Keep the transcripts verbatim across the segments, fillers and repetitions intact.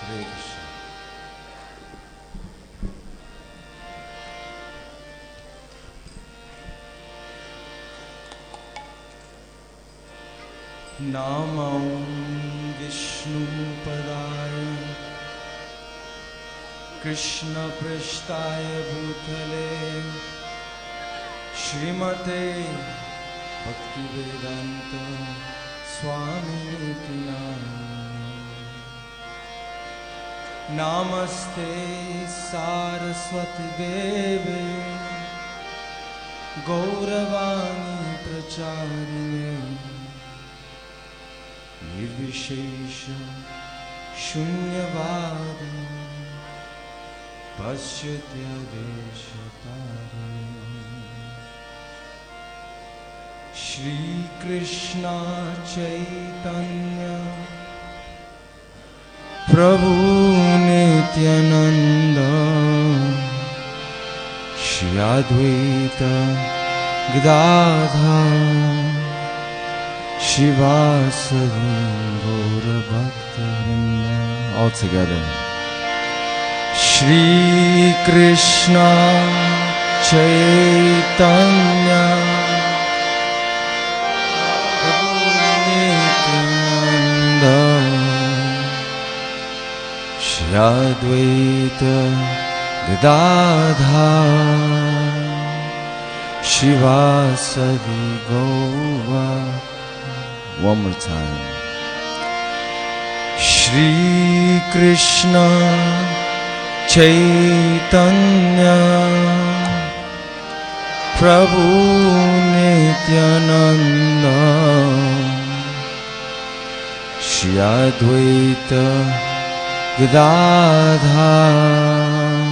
हरे कृष्ण। नमो विष्णुपदाय कृष्णपृष्ठाय भूतले श्रीमते भक्तिवेदांत स्वामिनिति नामिने। नमस्ते सारस्वती देवे गौरवाणी प्रचारिणे निर्विशेष शून्यवादी पश्यत्यदेशतारिणे। श्री कृष्ण चैतन्य प्रभु नित्यानंद श्री अद्वैत गदाधर शिवासदि गौर भक्तवृंद। All together. Shri Krishna Chaitanya Prabhu Nityananda Shri Advaita Gadadhar Shivasadi Gaura. One more time. Shri Krishna Chaitanya Prabhu Nityananda Shri Advaita Gadadhar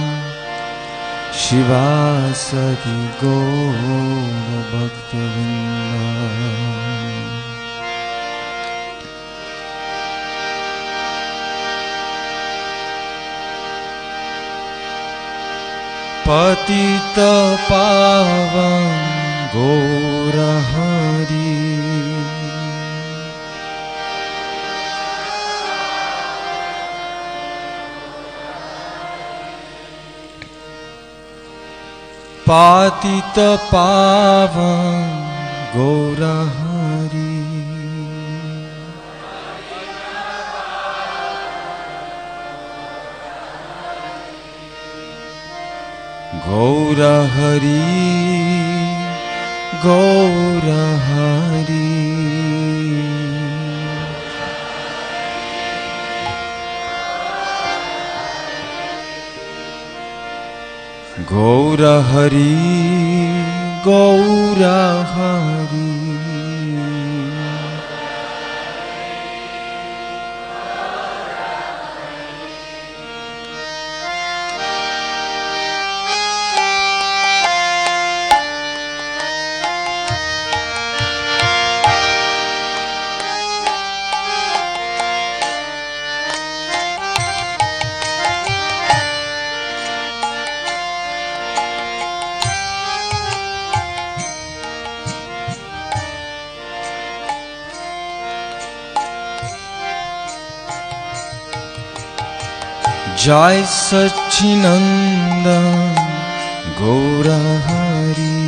Shivasadi Gaura Bhaktavinda. पतित पावन गौर हरि पतित पावन गौर हरि गौर हरि गौर हरि गौर हरि गौर हरि जय सच्चिदानंद गौर हरि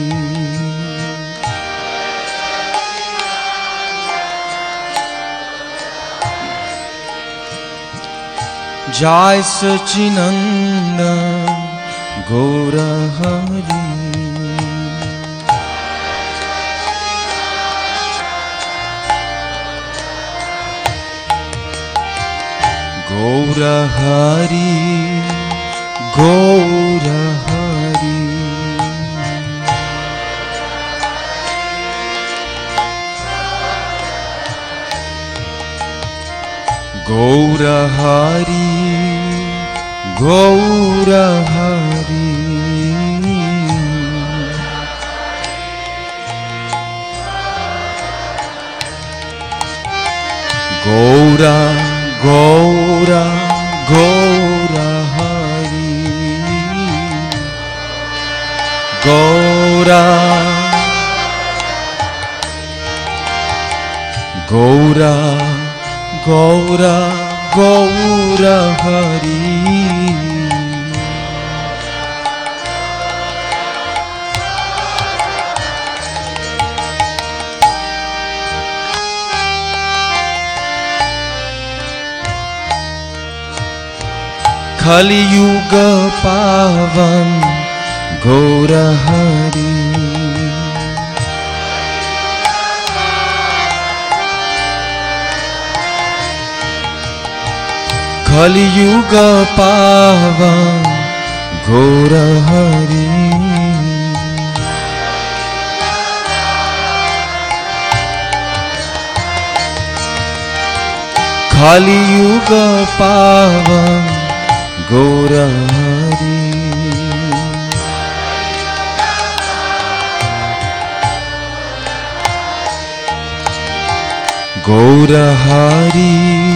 जय सच्चिदानंद गौर हरि गौर हरि गौर हरि गौर हरि गौर हरि गौर गौर गौर हरि गौर गौर गौर गौर हरि। कलियुग पावन गौर हरि। कलियुग पावन गौर हरि। कलियुग पावन गौर हरि। गौर हरि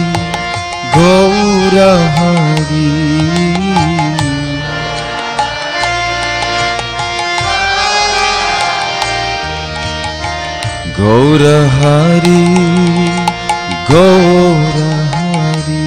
गौर हरि। गौर हरि गौर हरि।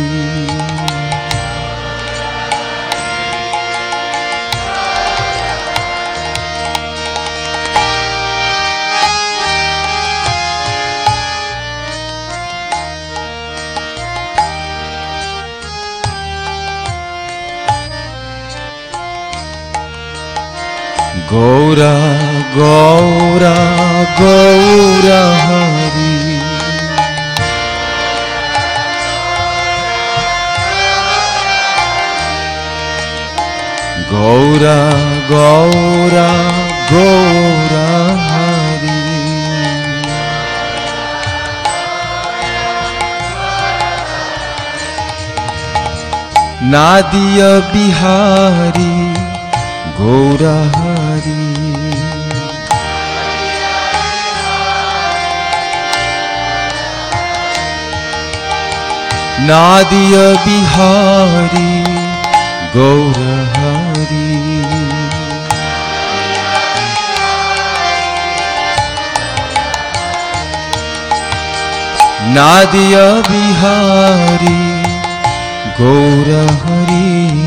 गौर गौर गौर हरि। गौर गौर गौर हरि। नादिय बिहारी गौर हरि। नादिय बिहारी गौर हरि। नादिय बिहारी गौर हरि।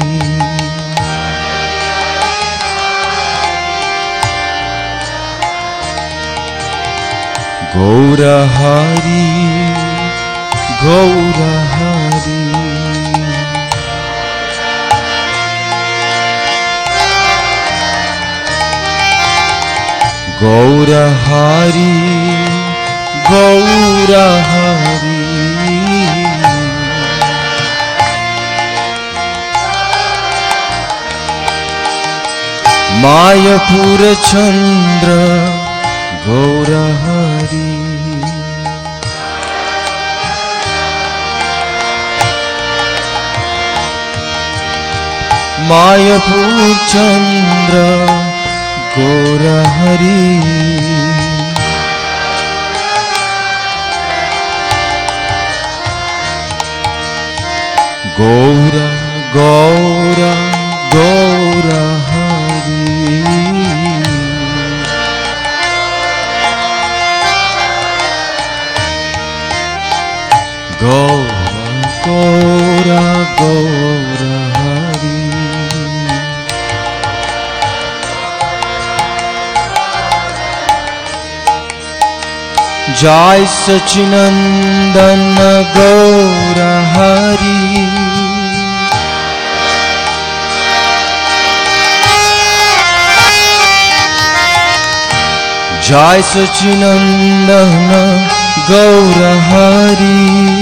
गौर हरि गौर हरि। गौर हरि गौर हरि। मायापुर चंद्र गौर हरि। मायापुर चंद्र गौर हरि। गौर गौर गौर हरि। गौर गौर गौर हरि। जय सच्चिनंदन गौर हरि। जय सच्चिनंदन गौर हरि।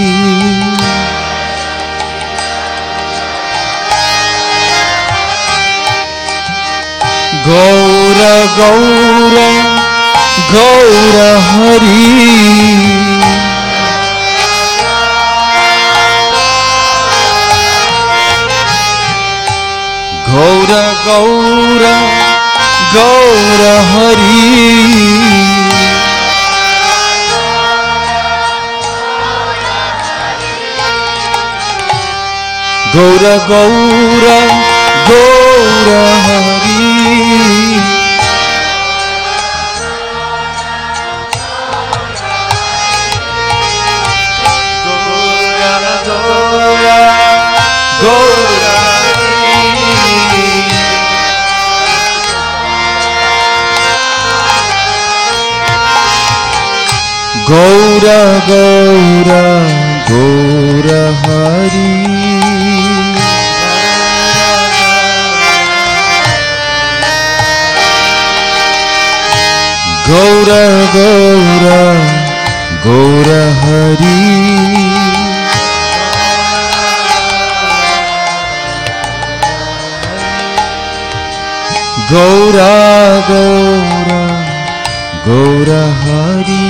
गौर गौर गौर हरि। गौर गौर गौर हरि। गौर गौर गौर हरि। गौर गौर गौर गौर गौर हरि गौर गौर गौर हरि गौर गौर गौर हरि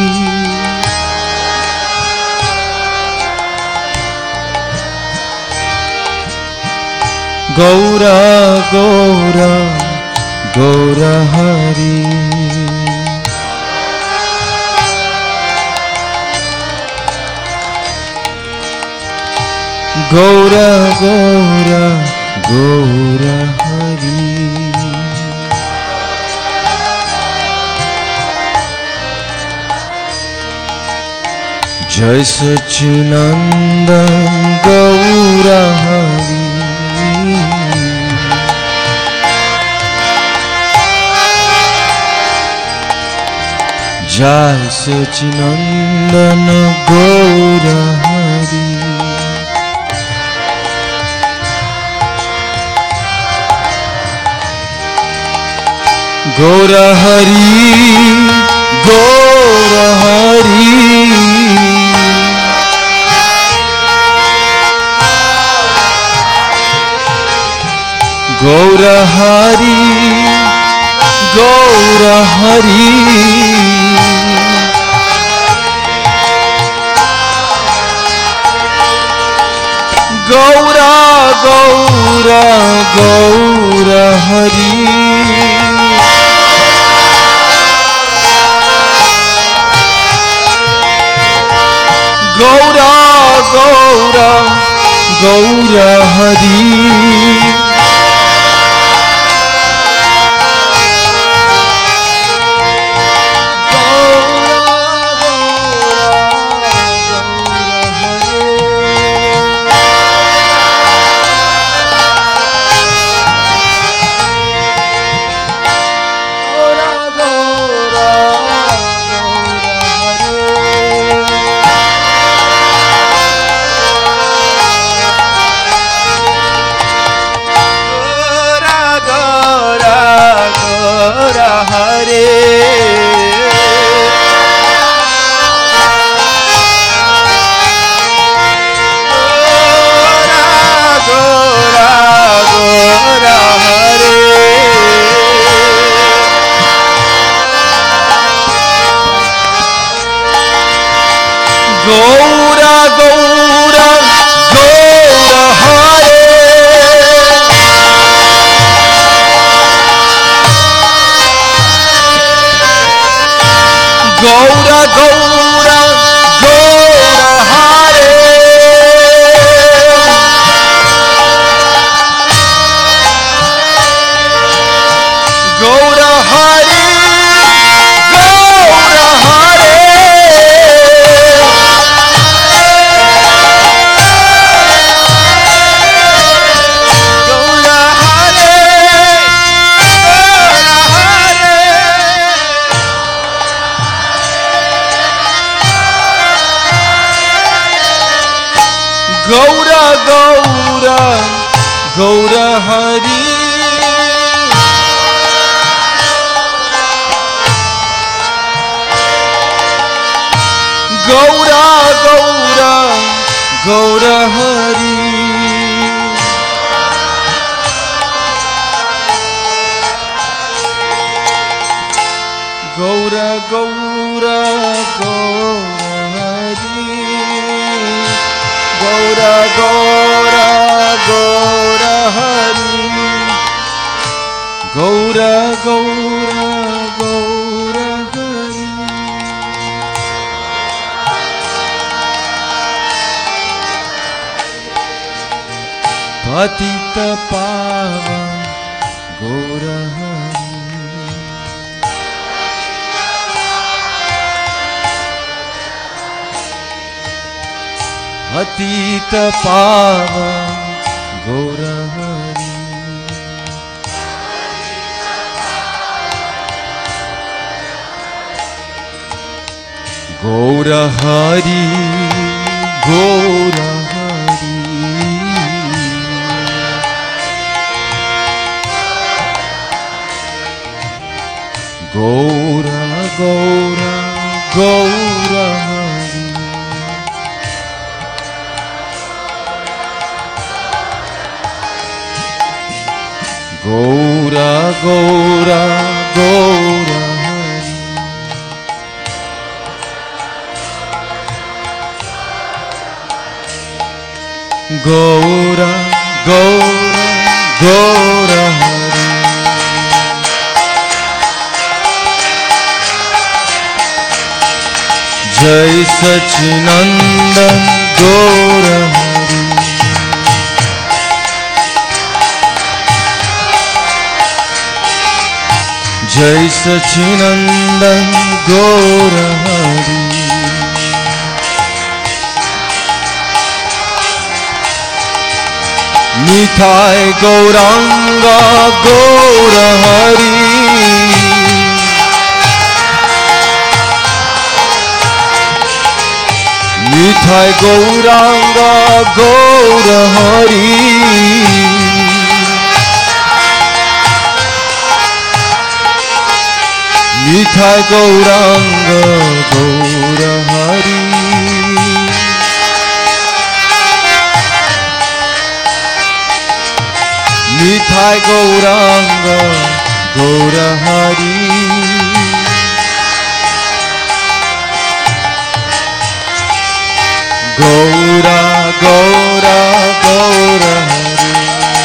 गौर गौर गौर हरि गौर गौर गौर हरि जय सच्चिदानंद गौर हरि जय सच्चिदानंद गौर हरि गौर हरि गौर हरि गौर हरि गौर हरि गौर गौर गौर हरि गौर गौर गौर हरि गौर हरि गौर गौर गौर हरि गौर गौर गौर हरि गौर गौर गौर हरि गौर गौर गौर हरि पतित पावन गौर हरि पतित पावन गौर Hari Gaurahari, Gaurahari, Gaura, Gaura, Gaurahari, Gaura, Gaura, Gaurahari, Gaura, Gaura, Gaurahari, Jai Sachinandan Gaurahari, Jai Sachinandan Gaurahari, Nithai Gauranga Gaurahari, Nithai Gauranga Gaurahari, Nithai Gauranga Gaurahari, Nithai Gauranga Gaurahari, Gaura, Gaura, Gaurahari,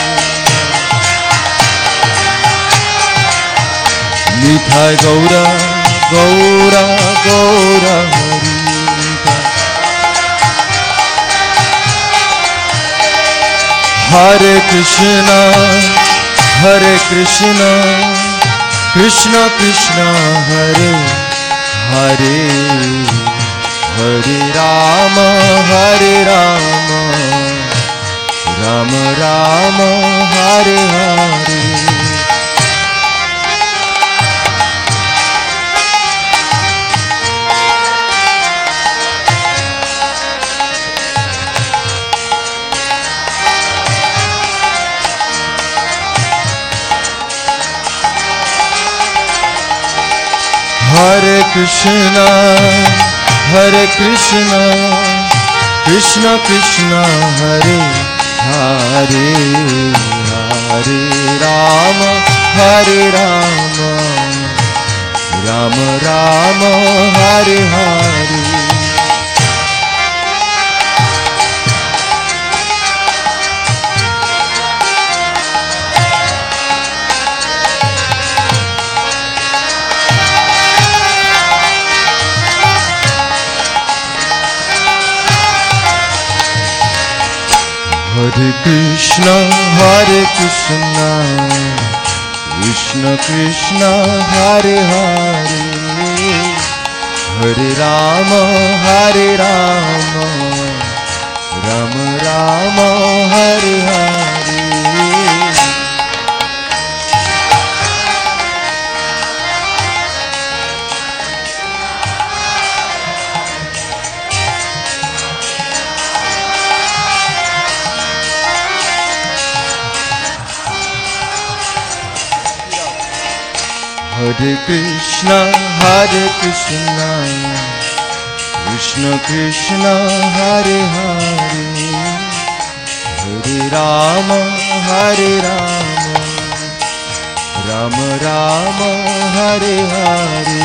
Nithai Gaura, Gaura, Gaurahari, Hare Krishna, Hare Krishna, Krishna Krishna, Hare Hare, Hare Rama, Hare Rama, Rama Rama, Hare Hare, Hare Krishna, Hare Krishna, Krishna Krishna, Hare Hare, Hare Rama, Hare Rama, Rama Rama, Hare Hare, Hare Krishna, Hare Krishna, Krishna Krishna, Hare Hare, Hare Rama, Hare Rama, Rama Rama, Hare Hare, Hare Krishna, Hare Krishna, Krishna Krishna, Hare Hare, Hare Rama, Hare Rama, Rama Rama, Hare Hare,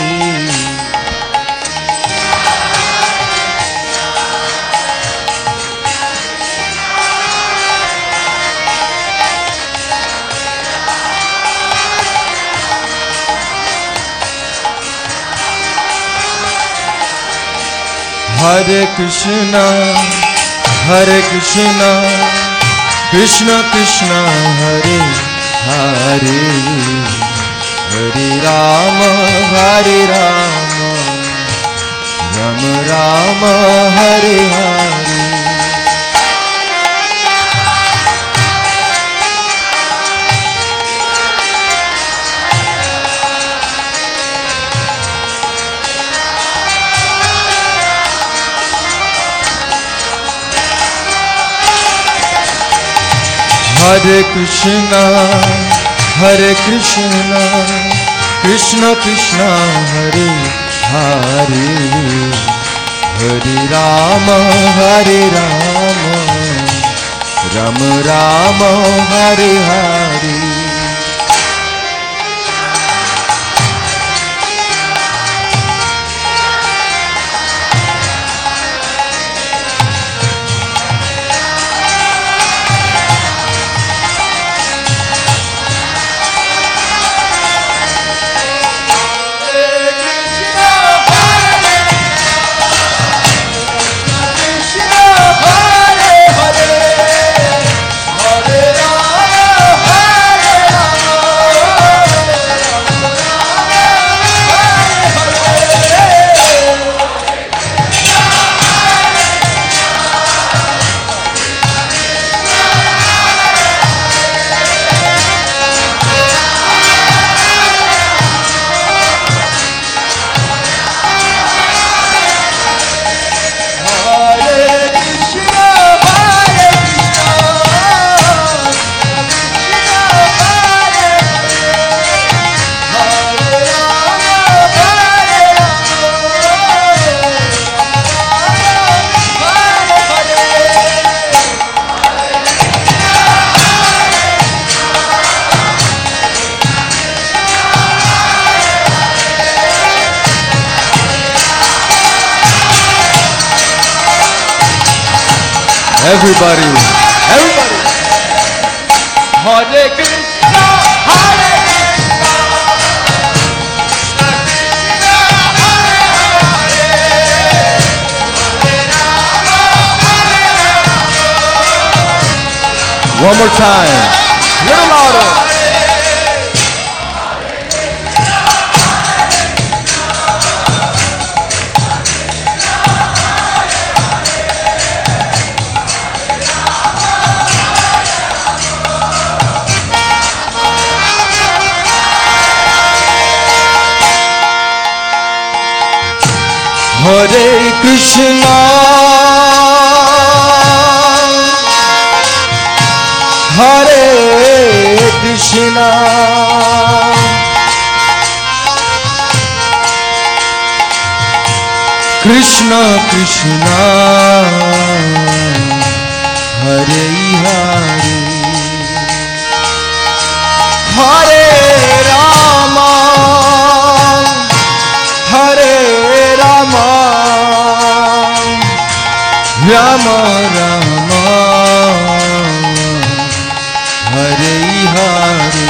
Hare Krishna, Hare Krishna, Krishna Krishna, Hare Hare, Hare Rama, Hare Rama, Rama Rama, Hare Hare, Hare Krishna, Hare Krishna, Krishna Krishna, Hare Hare, Hare Rama, Hare Rama, Rama Rama, Hare Hare. Everybody, everybody. Hare Krishna, Hare Krishna, Krishna Krishna, Hare Hare, Hare Rama, Hare Rama. One more time, a little louder. Hare Krishna, Hare Krishna, Krishna Krishna, Hare Hare, Hare Rama, Hare Rama, Rama Rama, Hare Hare.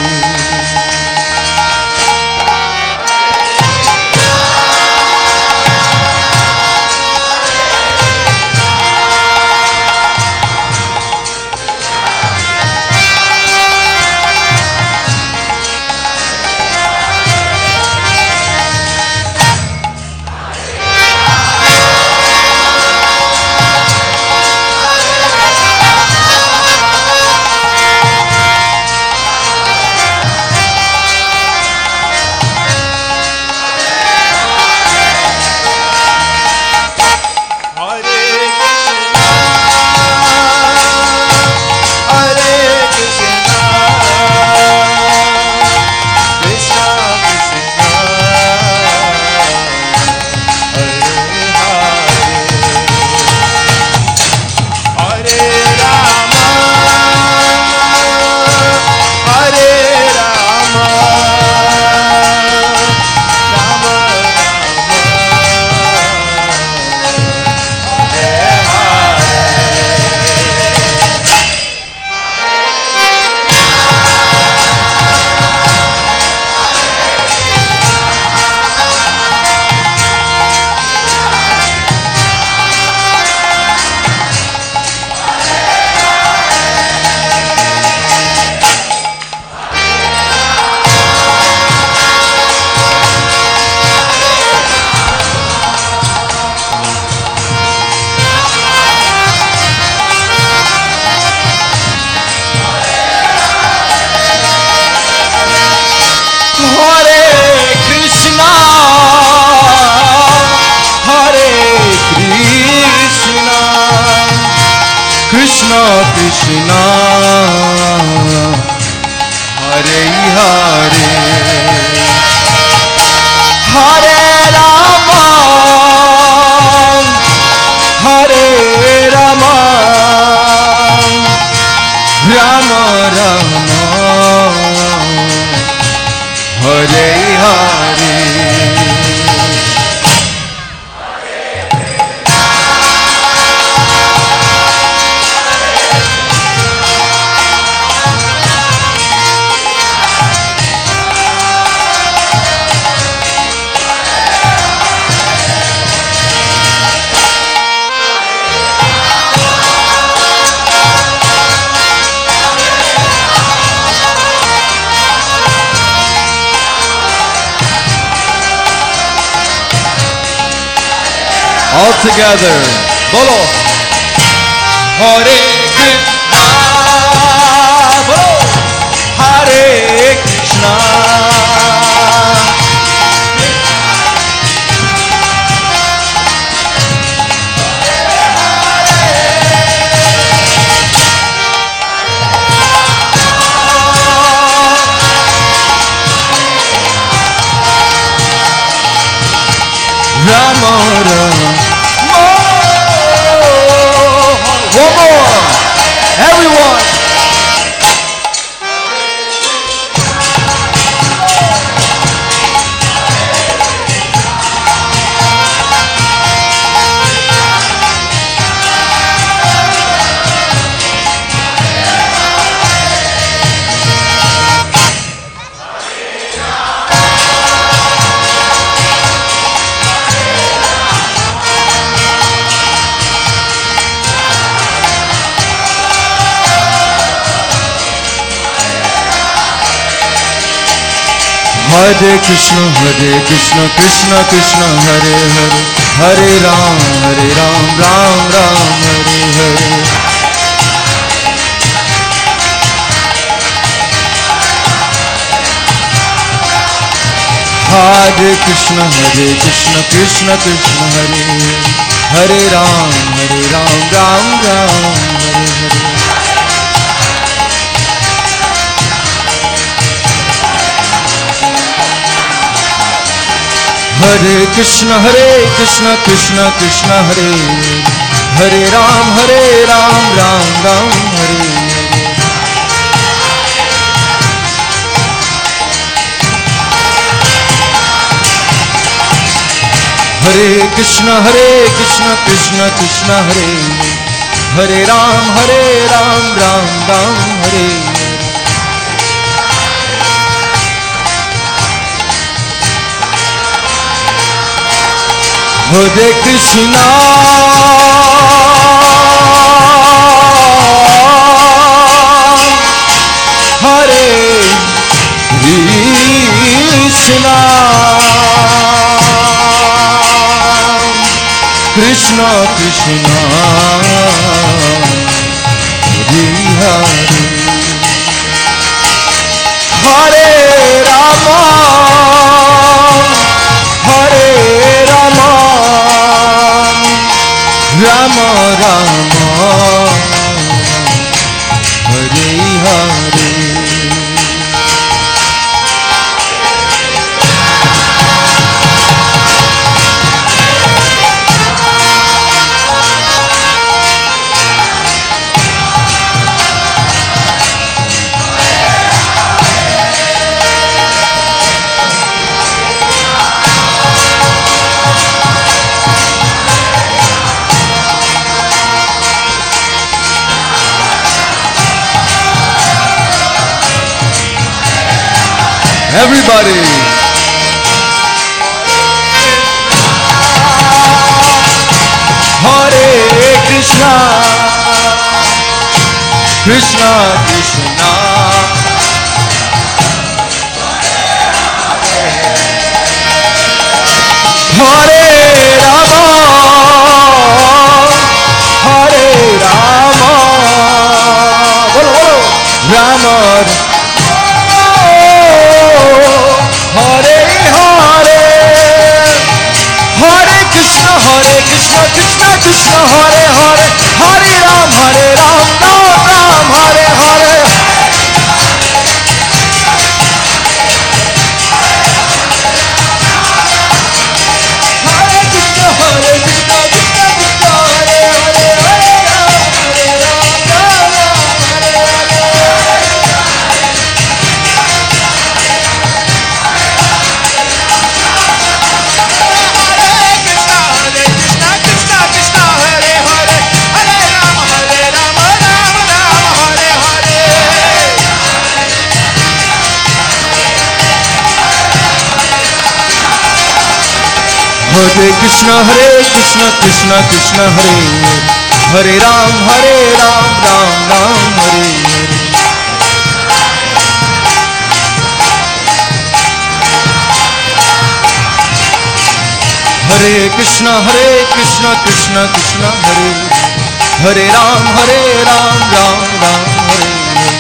Krishna Krishna Hare Hare Hare Rama Hare Rama Rama Rama Hare Hare All together, bolo. Hare Krishna, bolo. Hare Krishna. Rama Rama. One more, everyone. Hare Krishna, Hare Krishna, Krishna Krishna, Hare Hare, Hare Ram, Hare Ram, Ram Ram, Hare Hare. Hare Krishna, Hare Krishna, Krishna Krishna, Hare Hare, Hare Ram, Hare Ram, Ram Ram, Hare Hare. Hare Krishna, Hare Krishna, Krishna Krishna, Hare Hare Ram, Hare Ram, Ram Ram, Hare Hare Krishna, Hare Krishna, Krishna Krishna, Hare Hare Ram, Hare Ram, Ram Ram, Hare Hare Krishna, Hare Krishna, Krishna Krishna, Hare Hare, Hare Rama, Hare Rama, Rama Rama, Hare Hare. Everybody. Hare Krishna, Krishna Krishna, Hare Rama, Hare Rama, bolo bolo, Rama. Hare Hare, Hare Krishna, Hare Krishna, Krishna Krishna, Hare Hare, Hare Ram, Hare Ram. Hare Krishna, Hare Krishna, Krishna Krishna, Hare Hare Ram, Hare Ram, Ram Ram, Hare Hare. Hare Krishna, Hare Krishna, Krishna Krishna, Hare Hare Ram, Hare Ram, Ram Ram, Hare Hare.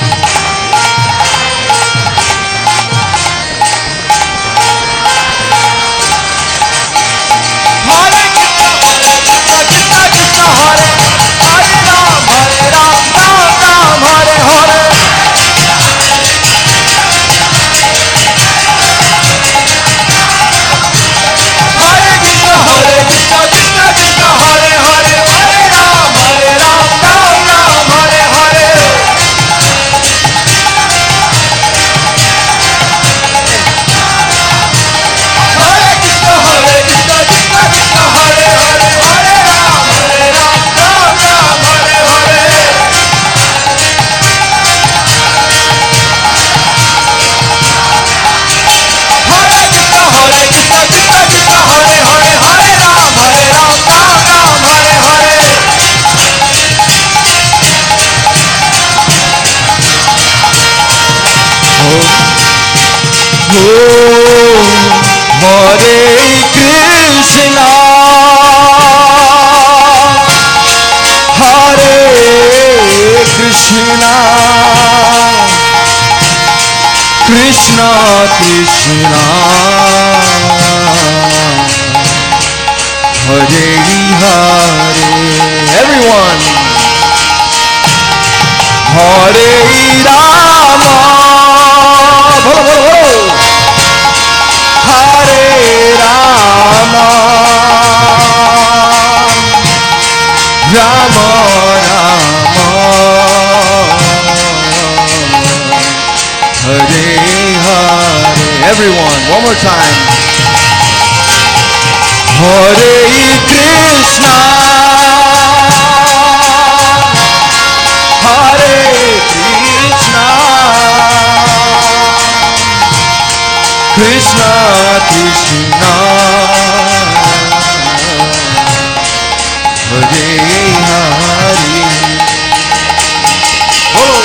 Krishna Krishna Hare Hare. Everyone. Hare Rama, bolo bolo bolo. Hare Rama, Rama Rama, Hare Hare. Everyone, one more time. Hare Krishna, Hare Krishna, Krishna Krishna, Hare Hare. Oh.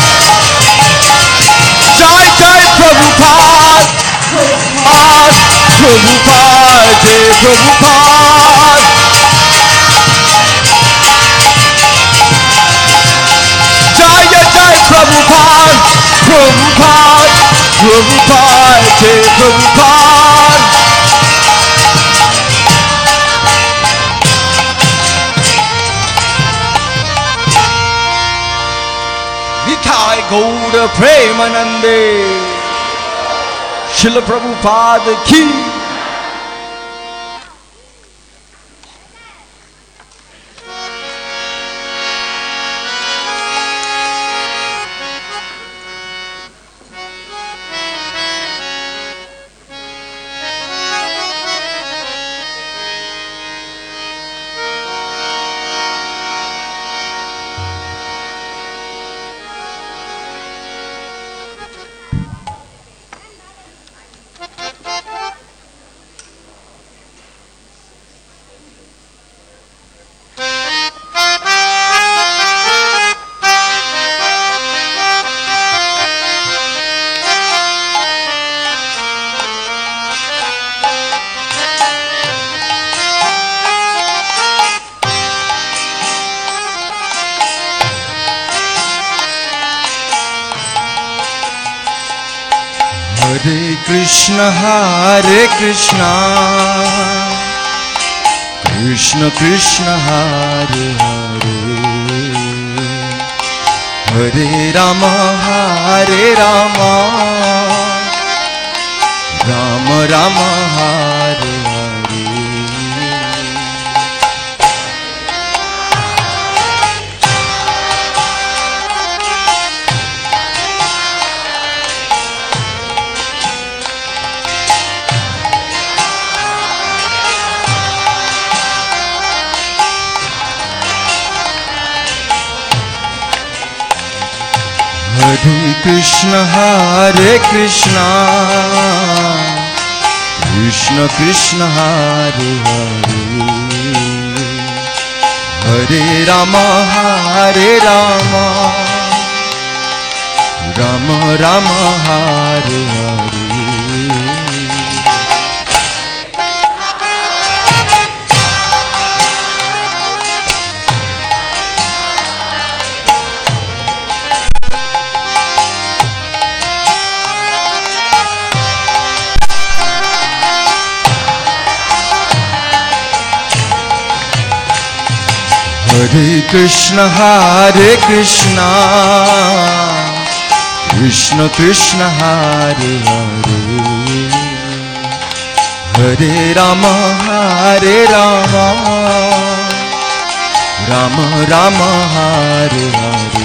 Jai Jai Prabhupada, Prabhupada. Prabhupada, Jai Prabhupada. Jaya Jai Prabhupada, Prabhupada, Prabhupada, Jai Prabhupada. Nitai Gaura Premanande, Srila Prabhupada ki. Hare Krishna, Hare Krishna, Krishna Krishna, Hare Hare, Hare Rama, Hare Rama, Rama Rama, Hare Hare. Hare Krishna, Hare Krishna, Krishna Krishna, Hare Hare, Hare Rama, Hare Rama, Rama Rama, Hare Hare. Hare Krishna, Hare Krishna, Krishna Krishna, Hare Hare, Hare Rama, Hare Rama, Rama Rama, Hare Hare.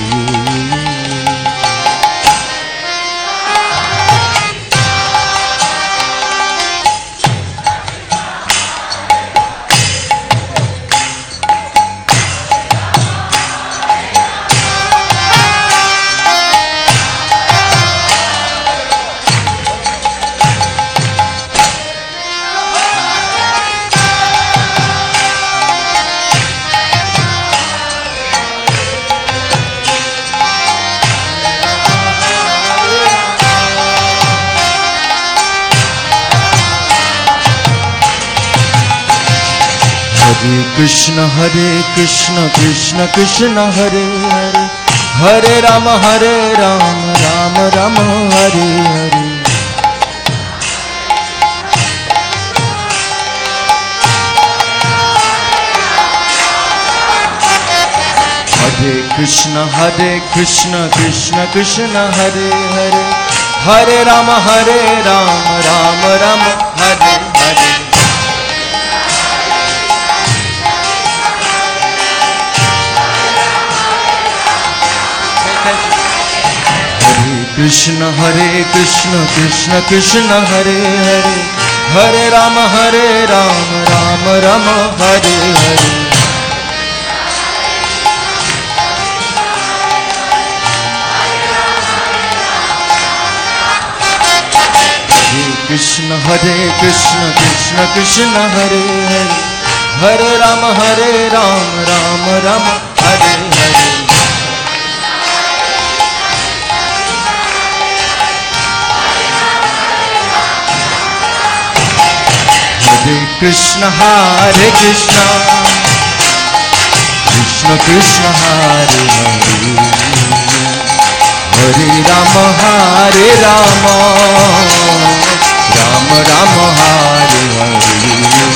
Hare Krishna, Hare Krishna, Krishna Krishna, Hare Hare, Hare Rama, Hare Rama, Rama Rama, Hare Hare. Hare Krishna, Hare Krishna, Krishna Krishna, Hare Hare, Hare Rama, Hare Rama, Rama Rama, Hare Hare. Krishna, Hare Krishna, Krishna Krishna, Hare Hare, Hare Rama, Hare Rama, Rama Rama, Hare Hare. Hare Krishna, Hare Krishna, Krishna Krishna, Hare Hare, Hare Rama, Hare Rama, Rama Rama, Hare Hare. Krishna Hare Krishna Krishna Krishna Hare Hare Hare Rama Hare Rama Rama Rama Hare Hare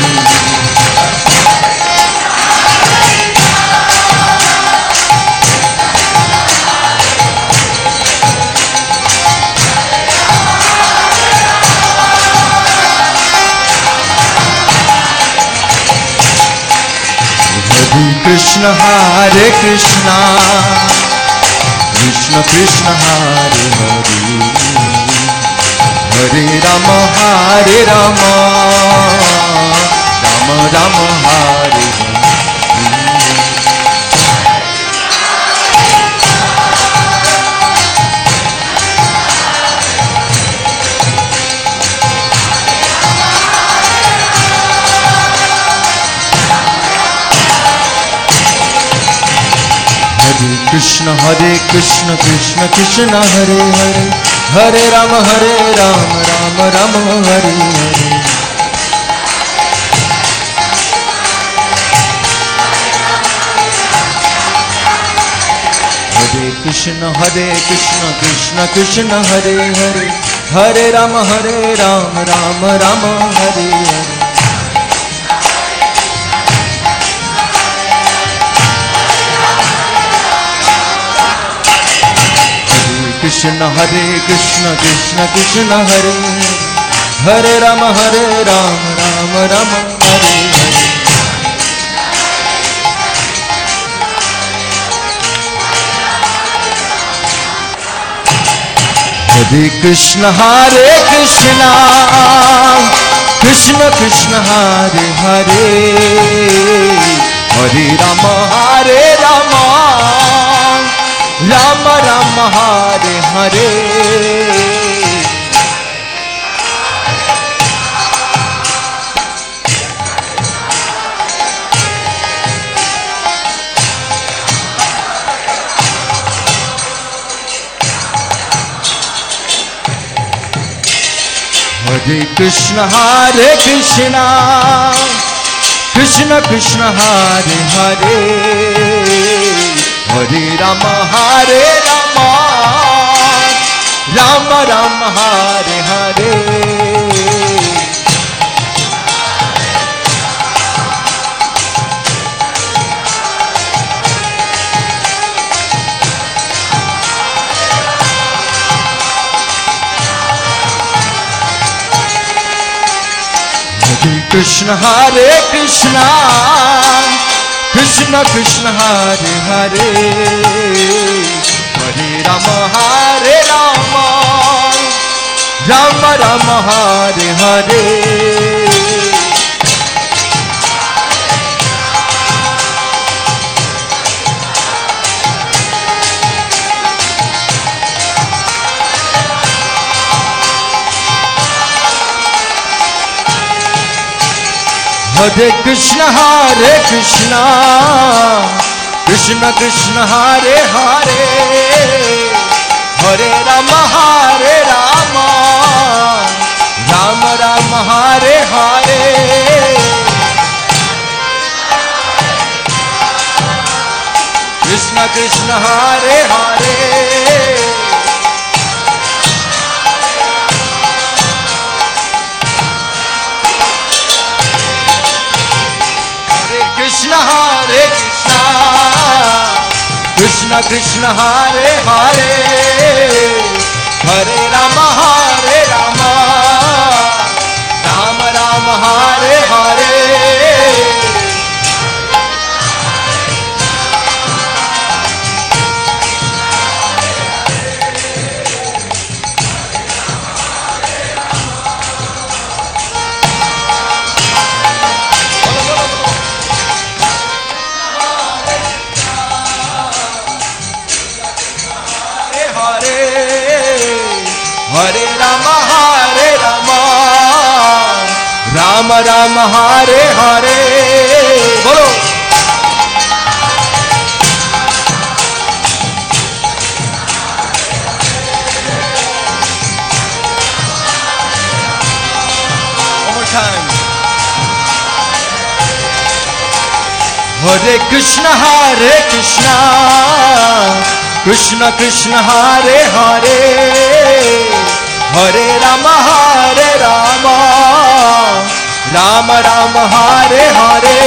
Krishna Hare Krishna Krishna Krishna Hare Hare Hare Rama Hare Rama Rama Rama Hare Krishna Hare Krishna Krishna Krishna Hare Hare Hare Rama Hare Rama Rama Rama Hare Hare Hare Krishna Hare Krishna Krishna Krishna Hare Hare Hare Rama Hare Rama Rama Rama Hare Hare Krishna Hare Krishna Krishna Krishna Hare Hare Rama Hare Rama Rama Rama Hare Hare Hare Krishna Hare Krishna Krishna Krishna Hare Hare Hare Rama Hare Rama Rama Rama Hare Hare Hare Krishna Hare Krishna Krishna Krishna Hare Hare Hare Rama Hare Rama Rama Rama Hare Hare Hare Krishna Hare Krishna Krishna Krishna Hare Hare Hare Rama Hare Rama Rama Rama Hare Hare Hare Krishna Hare Krishna Krishna Krishna Hare Hare Hare Rama Hare Rama Rama Rama Hare Hare Krishna Krishna Hare Hare Krishna Hare Krishna Krishna Krishna Hare Hare Hare Rama Hare Rama Rama Rama Hare Hare Hare Rama Hare Rama Rama Rama Hare Hare Bolo One more time Hare Krishna, Hare Krishna, Krishna Krishna, Hare Hare, Hare Rama, Hare Rama, Rama Rama, Hare Hare.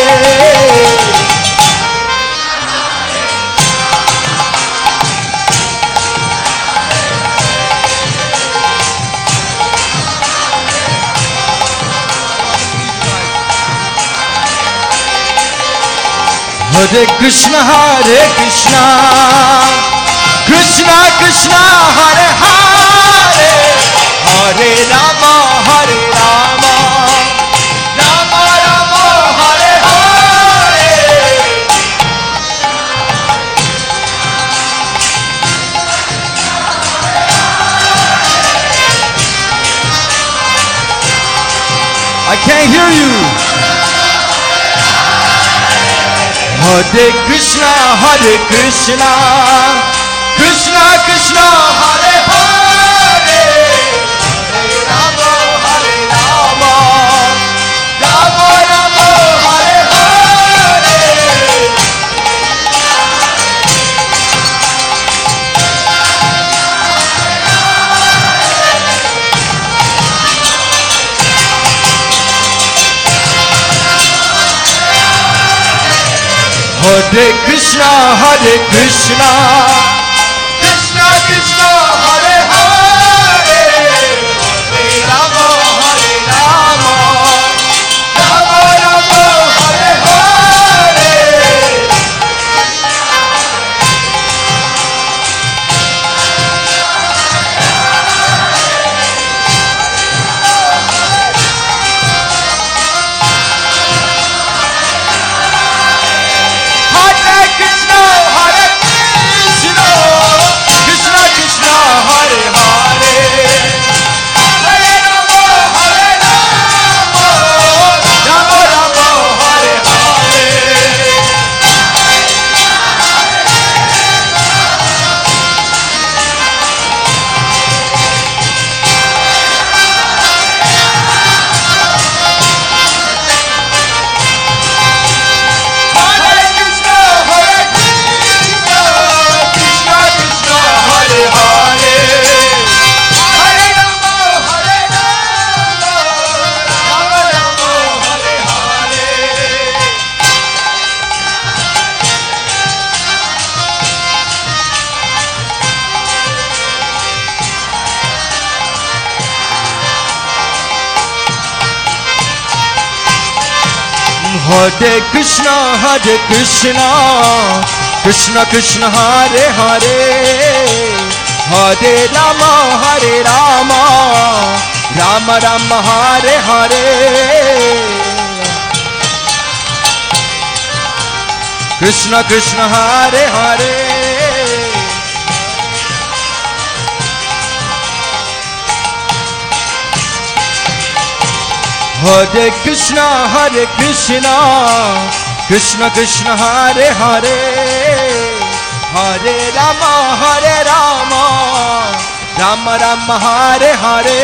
Hare Krishna, Hare Krishna, Krishna Krishna, Hare Hare, Hare Rama, Hare Rama, Rama Rama, Hare Hare. I can't hear you. Hare Krishna, Hare Krishna, Krishna Krishna, Hare Hare, Hare Rama, Hare Rama, Rama Rama, Hare Hare. Hare Krishna, Hare Krishna, Krishna Krishna, Hare Hare, Hare Rama, Hare Rama, Rama Rama, Hare Hare. Hare Krishna, Hare Krishna, Krishna Krishna, Hare Hare, Hare Rama, Hare Rama, Rama Rama, Hare Hare. Hare Krishna, Hare Krishna, Krishna Krishna, Hare Hare, Hare Rama, Hare Rama, Rama Rama, Hare Hare. Hare Krishna, Hare Krishna, Krishna Krishna, Hare Hare, Hare Rama, Hare Rama, Rama Rama, Hare Hare. Krishna Krishna, Hare Hare. Hare Krishna, Hare Krishna, Krishna Krishna, Hare Hare, Hare Rama, Hare Rama, Rama Rama, Hare Hare.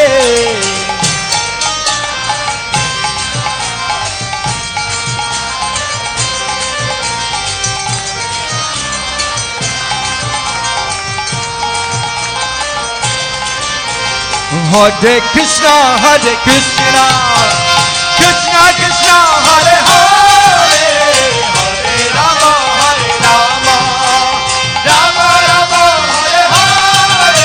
Hare Krishna, Hare Krishna, Krishna Krishna, Hare Hare, Hare Rama, Hare Rama, Rama Rama, Hare Hare.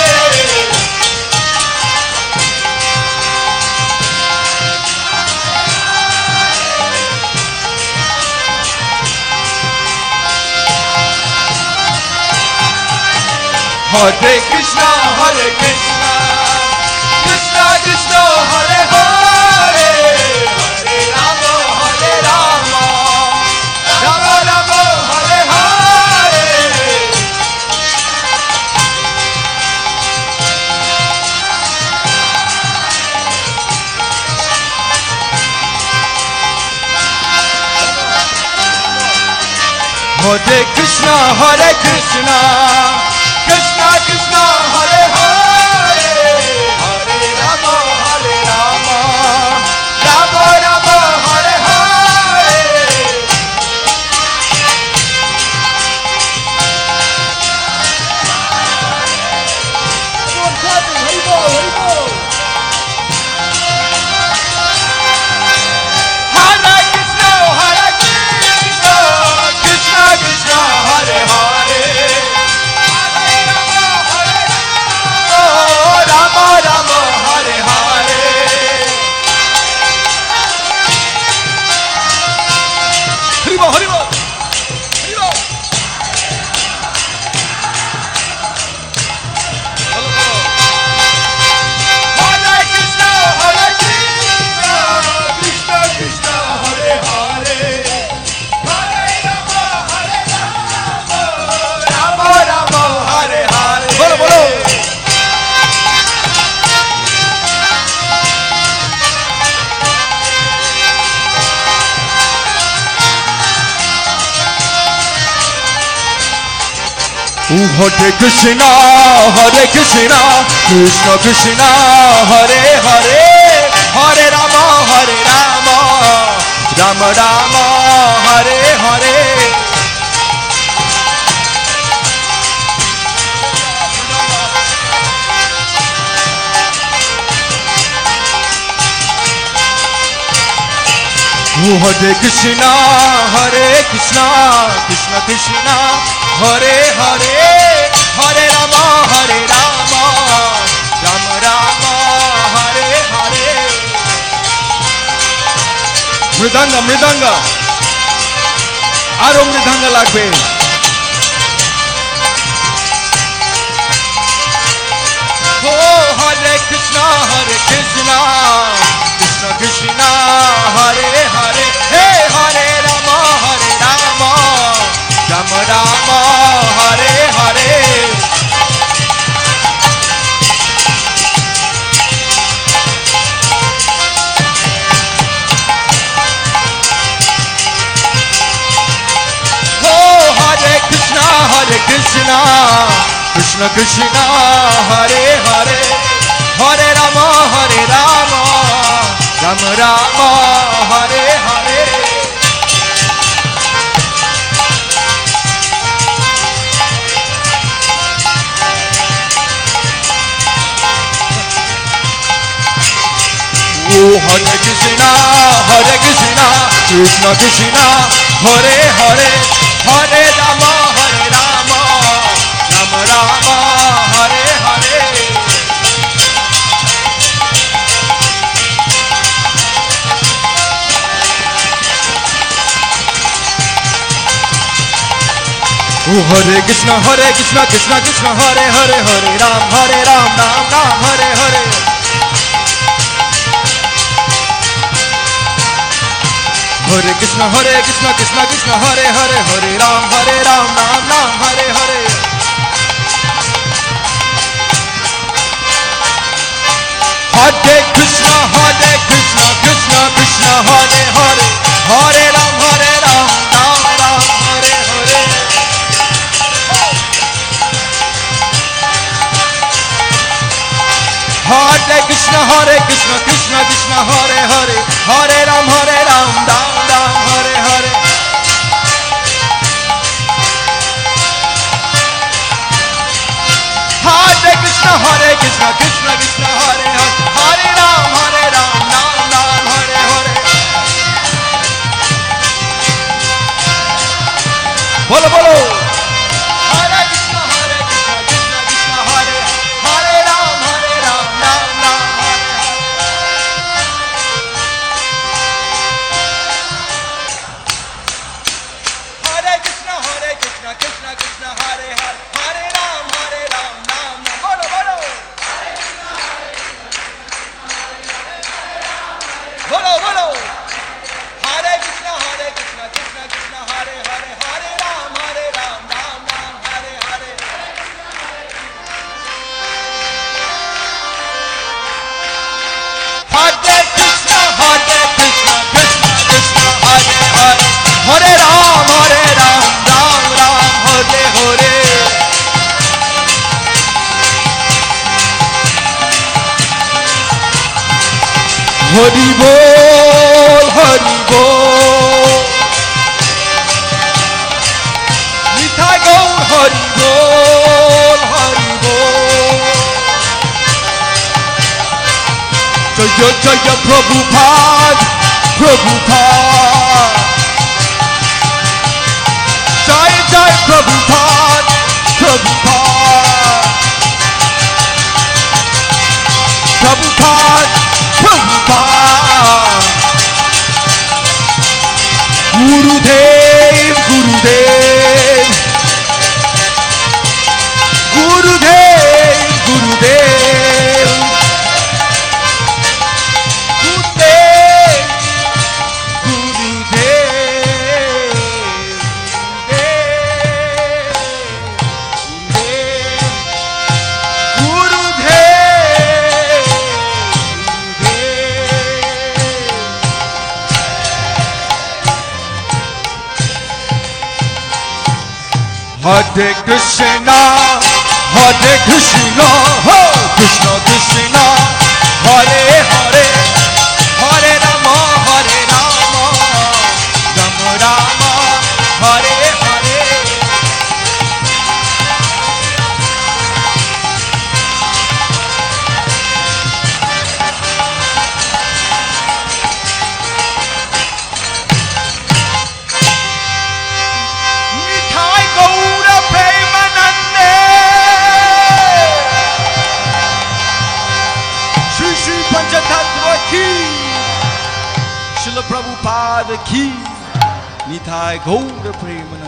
Hare Krishna, Hare Krishna, Krishna Krishna, Hare Hare, Hare Rama, Hare Rama, Rama Rama, Hare Hare. Hare Krishna, Hare Krishna, Krishna Krishna, Hare Hare, Hare Rama, Hare Rama, Rama Rama, Hare Hare. Hare Krishna, Hare Krishna, Krishna Krishna, Hare Hare, Hare Rama, Hare Rama, Rama Rama, Hare Hare. Hare Krishna, Hare Krishna, Krishna Krishna, Hare Hare, Hare Rama, Hare Rama, Rama Rama, Hare Hare. Mridanga, Mridanga, aro Mridanga lagbe. Oh, Hare Krishna, Hare Krishna, Krishna Krishna, Hare Hare, hey Hare Rama, Hare Rama, Rama Rama, Hare Hare. Oh, Hare Krishna, Hare Krishna, Krishna Krishna, Hare Hare, Hare Rama, Hare Rama, Rama Rama, Hare Hare. Oh, Hare Krishna, Hare Krishna, Krishna Krishna, Hare Hare, Hare Rama, Hare Rama, Rama Rama, Hare Hare. Oh, Hare Krishna, Hare Krishna, Krishna Krishna, Hare Hare, Hare Ram, Hare Ram, Ram Ram, Hare Hare. Hare Krishna, Hare Krishna, Krishna Krishna, Hare Hare, Hare Ram, Hare Ram, Ram Ram, Hare Hare. Hare Krishna, Hare Krishna, Krishna Krishna, Hare Hare, Hare Ram, Hare Ram, Ram Ram, Hare Hare. Hare Krishna, Hare Krishna, Krishna Krishna, Hare Hare, Hare Ram, Hare Ram, Ram Ram, Hare Hare. Hare Krishna, Hare Krishna, Krishna Krishna, Hare Hare, Hare Ram, Hare Ram, Ram Ram, Hare Hare. Bolo bolo. Hare Krishna, Hare Krishna, Krishna Krishna, Hare Hare Ram, Hare Ram, Ram Ram, Hare Hare. Hare Krishna, Hare Krishna, Krishna Krishna, Hare Hare, Hare Ram, Hare Ram, Ram Ram. Bolo bolo. Bolo bolo. Hare Krishna, Hare Krishna, Krishna Krishna, Hare Hare, Hare Ram, Hare Ram, Ram Ram, Hare Hare. Hare Krishna, Hare Krishna, Krishna Krishna, Hare Hare, Hare Ram, Hare Ram, Ram Ram, Hare Hare. Hari Bol, Hari Bol, Nithai Gaur, Hari Bol, Hari Bol. Jaya Jaya Prabhupada, Prabhupada. Jaya Jaya Prabhupada, Prabhupada. Prabhupada, Prabhupada. Gurudev, Gurudev. Gurudev, Gurudev. Gurudev, Gurudev, Gurudev. Hare Krishna, Hare Krishna, ho, Krishna Krishna, Hare Hare, Hare Rama, Hare Rama, Rama Rama, Hare Hare. Mithai Gaura Premanande, Shri Shri Panchatattva ki, Srila Prabhupada ki, Mithai Gaura Premanande.